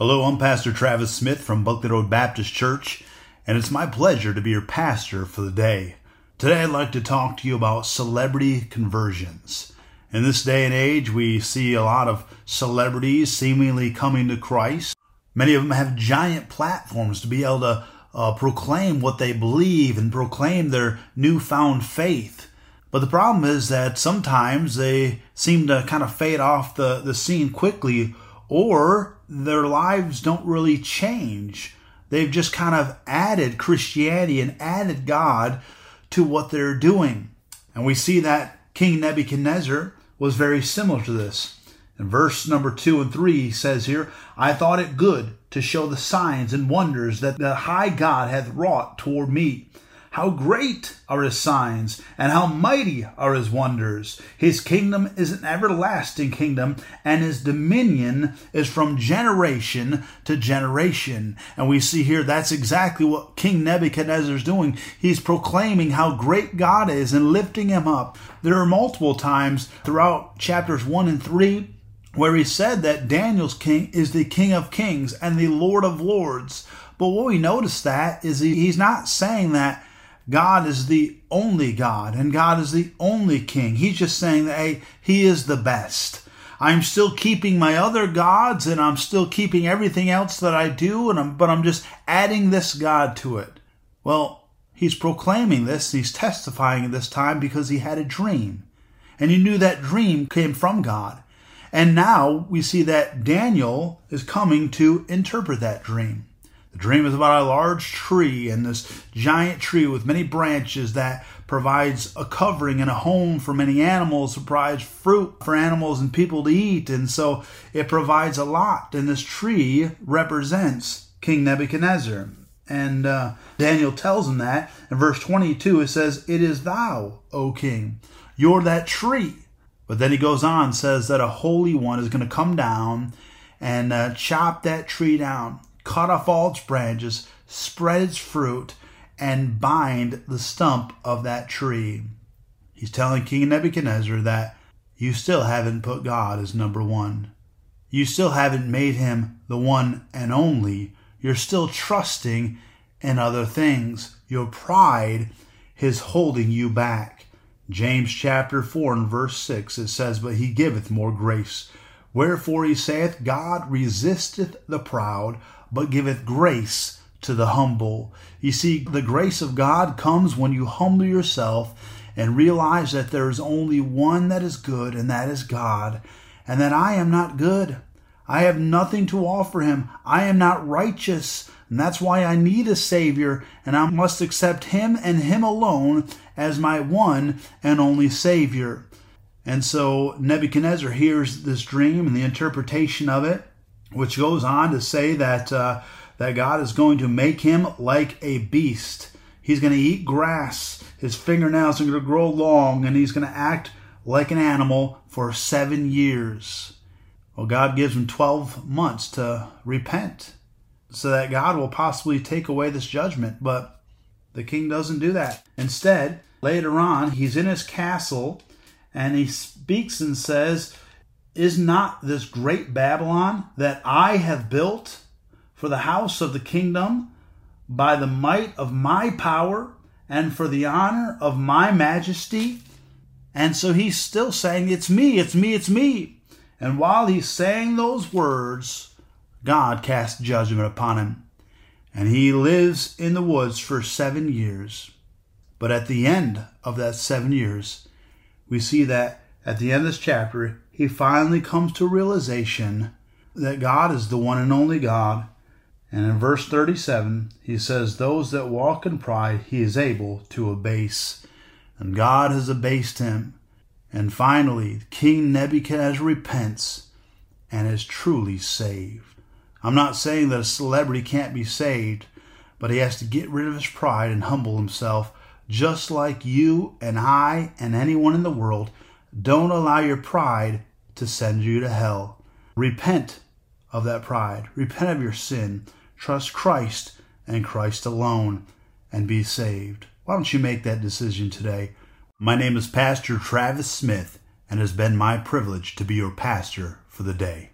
Hello, I'm Pastor Travis Smith from Buckley Road Baptist Church, and it's my pleasure to be your pastor for the day. Today I'd like to talk to you about celebrity conversions. In this day and age, we see a lot of celebrities seemingly coming to Christ. Many of them have giant platforms to be able to proclaim what they believe and proclaim their newfound faith. But the problem is that sometimes they seem to kind of fade off the scene quickly, or their lives don't really change. They've just kind of added Christianity and added God to what they're doing. And we see that King Nebuchadnezzar was very similar to this. In verse number 2 and 3, he says here, "I thought it good to show the signs and wonders that the high God hath wrought toward me. How great are his signs, and how mighty are his wonders. His kingdom is an everlasting kingdom, and his dominion is from generation to generation." And we see here that's exactly what King Nebuchadnezzar is doing. He's proclaiming how great God is and lifting him up. There are multiple times throughout chapters 1 and 3 where he said that Daniel's king is the King of Kings and the Lord of Lords. But what we notice that is he's not saying that God is the only God and God is the only King. He's just saying that, hey, he is the best. I'm still keeping my other gods and I'm still keeping everything else that I do, but I'm just adding this God to it. Well, he's proclaiming this, he's testifying at this time because he had a dream. And he knew that dream came from God. And now we see that Daniel is coming to interpret that dream. The dream is about a large tree, and this giant tree with many branches that provides a covering and a home for many animals, provides fruit for animals and people to eat, and so it provides a lot. And this tree represents King Nebuchadnezzar. And Daniel tells him that. In verse 22, it says, "It is thou, O king, you're that tree." But then he goes on and says that a holy one is going to come down and chop that tree down, cut off all its branches, spread its fruit, and bind the stump of that tree. He's telling King Nebuchadnezzar that you still haven't put God as number one. You still haven't made him the one and only. You're still trusting in other things. Your pride is holding you back. James chapter 4 and verse 6, it says, "But he giveth more grace. Wherefore he saith, God resisteth the proud, but giveth grace to the humble." You see, the grace of God comes when you humble yourself and realize that there is only one that is good, and that is God, and that I am not good. I have nothing to offer him. I am not righteous, and that's why I need a Savior, and I must accept him and him alone as my one and only Savior. And so Nebuchadnezzar hears this dream and the interpretation of it, which goes on to say that God is going to make him like a beast. He's going to eat grass. His fingernails are going to grow long, and he's going to act like an animal for 7 years. Well, God gives him 12 months to repent so that God will possibly take away this judgment. But the king doesn't do that. Instead, later on, he's in his castle, and he speaks and says, "Is not this great Babylon that I have built for the house of the kingdom by the might of my power and for the honor of my majesty?" And so he's still saying, it's me, it's me, it's me. And while he's saying those words, God casts judgment upon him. And he lives in the woods for 7 years. But at the end of that 7 years, we see that at the end of this chapter, he finally comes to realization that God is the one and only God. And in verse 37, he says, "Those that walk in pride, he is able to abase." And God has abased him. And finally, King Nebuchadnezzar repents and is truly saved. I'm not saying that a celebrity can't be saved, but he has to get rid of his pride and humble himself, just like you and I and anyone in the world. Don't allow your pride to send you to hell. Repent of that pride. Repent of your sin. Trust Christ and Christ alone and be saved. Why don't you make that decision today? My name is Pastor Travis Smith, and it has been my privilege to be your pastor for the day.